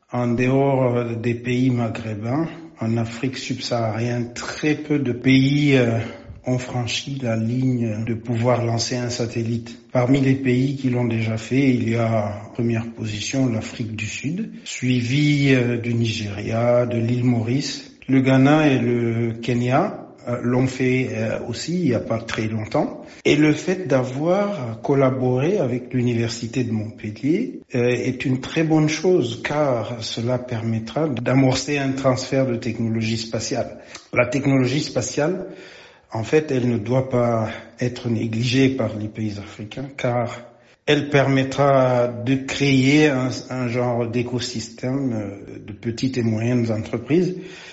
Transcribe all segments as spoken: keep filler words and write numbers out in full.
En dehors des pays maghrébins, en Afrique subsaharienne, très peu de pays euh, ont franchi la ligne de pouvoir lancer un satellite. Parmi les pays qui l'ont déjà fait, il y a en première position l'Afrique du Sud, suivi euh, du Nigeria, de l'île Maurice. Le Ghana et le Kenya l'ont fait aussi il n'y a pas très longtemps. Et le fait d'avoir collaboré avec l'Université de Montpellier est une très bonne chose car cela permettra d'amorcer un transfert de technologie spatiale. La technologie spatiale, en fait, elle ne doit pas être négligée par les pays africains car elle permettra de créer un, un genre d'écosystème de petites et moyennes entreprises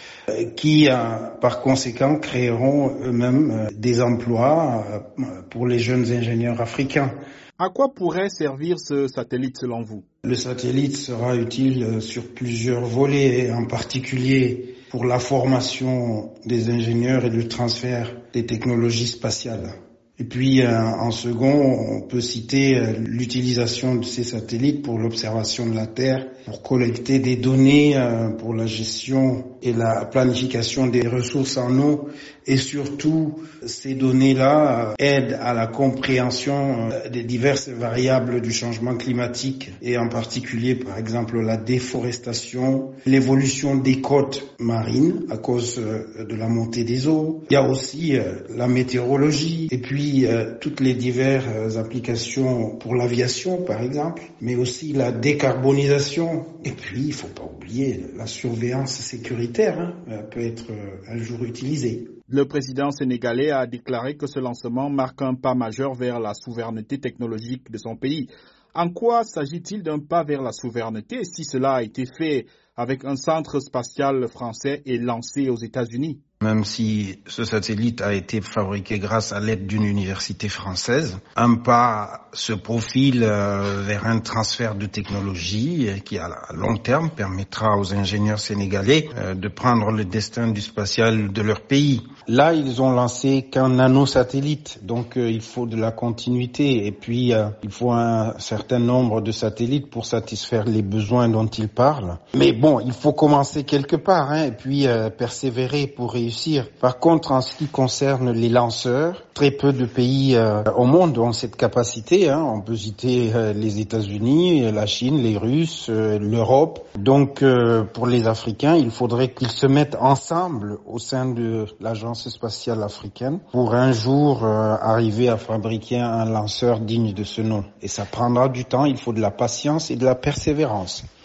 qui, par conséquent, créeront eux-mêmes des emplois pour les jeunes ingénieurs africains. À quoi pourrait servir ce satellite selon vous? Le satellite sera utile sur plusieurs volets, en particulier pour la formation des ingénieurs et le transfert des technologies spatiales. Et puis, en second, on peut citer l'utilisation de ces satellites pour l'observation de la Terre, pour collecter des données pour la gestion et la planification des ressources en eau. Et surtout, ces données-là aident à la compréhension des diverses variables du changement climatique et en particulier, par exemple, la déforestation, l'évolution des côtes marines à cause de la montée des eaux. Il y a aussi la météorologie et puis toutes les diverses applications pour l'aviation, par exemple, mais aussi la décarbonisation. Et puis, il ne faut pas oublier la surveillance sécuritaire, hein, peut être un jour utilisée. Le président sénégalais a déclaré que ce lancement marque un pas majeur vers la souveraineté technologique de son pays. En quoi s'agit-il d'un pas vers la souveraineté si cela a été fait avec un centre spatial français et lancé aux États-Unis? Même si ce satellite a été fabriqué grâce à l'aide d'une université française, un pas se profile euh, vers un transfert de technologie qui, à long terme, permettra aux ingénieurs sénégalais euh, de prendre le destin du spatial de leur pays. Là, ils ont lancé qu'un nanosatellite, donc euh, il faut de la continuité et puis euh, il faut un certain nombre de satellites pour satisfaire les besoins dont ils parlent. Mais bon, il faut commencer quelque part hein, et puis euh, persévérer pour réussir. Par contre, en ce qui concerne les lanceurs, très peu de pays euh, au monde ont cette capacité. Hein. On peut citer euh, les États-Unis, la Chine, les Russes, euh, l'Europe. Donc, euh, pour les Africains, il faudrait qu'ils se mettent ensemble au sein de l'Agence spatiale africaine pour un jour euh, arriver à fabriquer un lanceur digne de ce nom. Et ça prendra du temps, il faut de la patience et de la persévérance.